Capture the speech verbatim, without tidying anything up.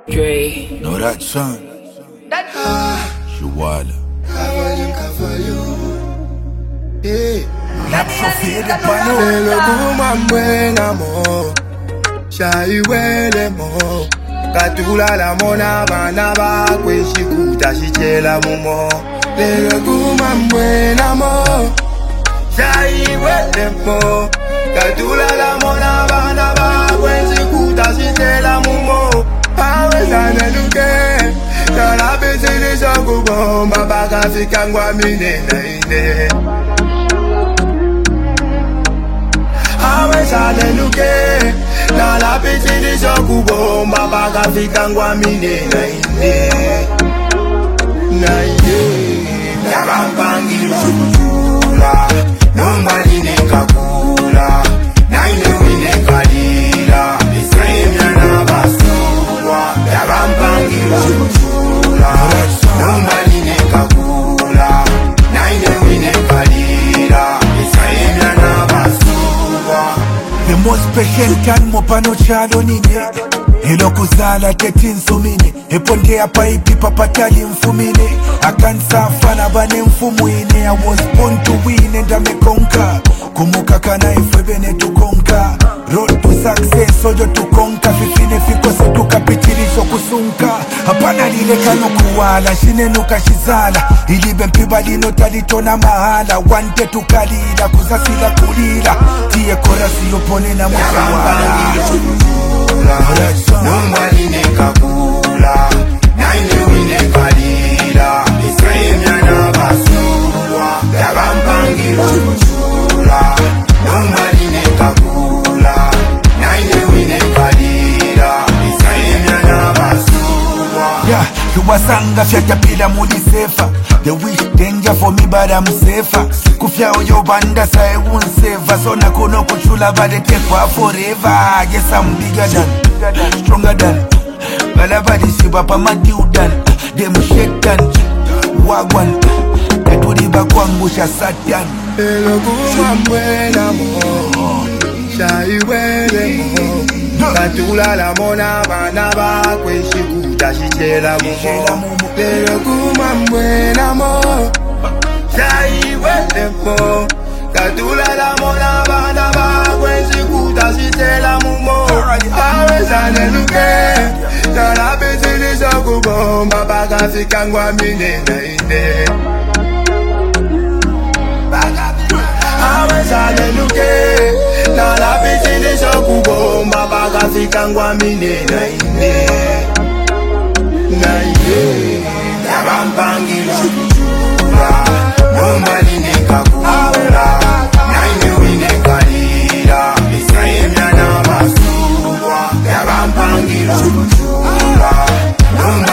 Dre. Know that son? Shawala. Napsofiri pano Lelo kumamwena mo Shaiwele mo Katula la mona bana ba Kweshikuta shichela mumo Lelo kumamwena mo Shaiwele mo Katula la mona bana ba Kweshikuta shichela mumo Awe sana luke Shara bezele shangu bomba Baka fikangwa mine na ine Awe sale luke Na la piti di shoku bomba Baka fikangwa mine na ine Na ine Yarampangi lukula Numbali nekakula Na ine wine kalila Bisremya na basulwa Yarampangi lukula Numbali nekakula Na ine wine kalila Bisremya na basulwa The most patient can mopano chalo nine Hilo kuzala tetin sumine Eponde hapa ipi papatali mfumine Akansa fana bane mfumuine I was born to win and I'm a conquer Kumuka kana ifwebene tu konka Road to success ojo tu konka Fifine fiko se tukapitilisho kusunka Hapana lile kano kuwala Shine nuka shizala Ilibe mpiba lino talitona mahala Wante tukalila kuzasila kulila Tiye korasi yopone na mwisawala Numbali nekakula Na ine wine kalila Bisremya na basulwa Yarampangi lukula Numbali nekakula Na ine wine kalila Bisremya na basulwa Yeah, yuwasanga fyata pila muli sefa They wish danger for me but I'm safer Kufya oyo banda sa e won't save So na kono kuchula but they take wa forever Yes I'm bigger than, stronger than Balabadi shiba pa madiudan Dem shetan, wagwan Ketuliba kwangusha satan Lelo kumamwena mo Shaiwele mo Katula la mona bana ba Kweshikuta shichela mumo Lelo kumamwena mo Shaiwele mo Katula la mona bana ba Kweshikuta shichela mumo Awe sane luke Shara bezele shoku bomba Baka fikangwa mine na ine Awe sale luke Na la piti di shoku bomba Baka fikangwa mine na ine Na ine Yarampangi lukula Numbali nekakula Na ine wine kalila Bisremya na basulwa Yarampangi lukula Numbali